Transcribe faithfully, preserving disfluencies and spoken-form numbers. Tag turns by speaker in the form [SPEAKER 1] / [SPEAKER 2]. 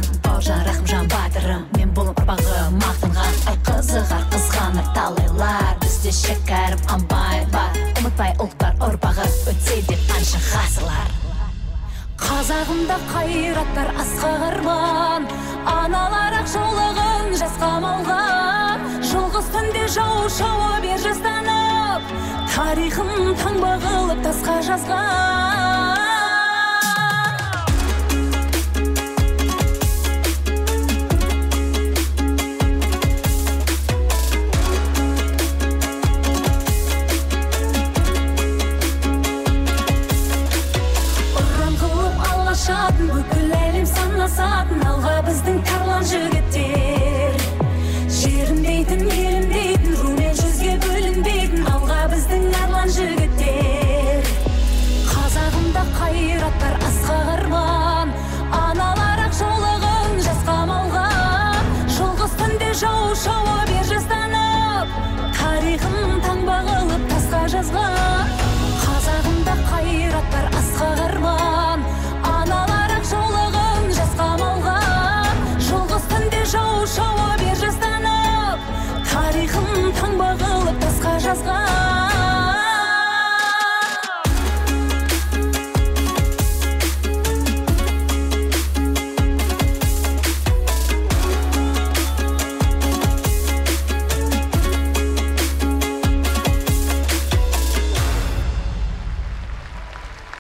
[SPEAKER 1] Бауыржан Рахымжан батырым, мен бұл ұрпағы мақтанған. Ай қызығар қызғаныр талайлар, бізде шәкәрім амбай бар. Ұмытпай ұлттар ұрпағы өтсе деп қанша ғасырлар. Қазағымда қайраттар асқақ арман, аналар ақ жолығын жасқа малған. Жалғыз түнде жау шауып ер жастанып, тарихын таңба қылып тасқа жазған. Бүкіл әлем санасатын, алға біздің тарлан жүрген.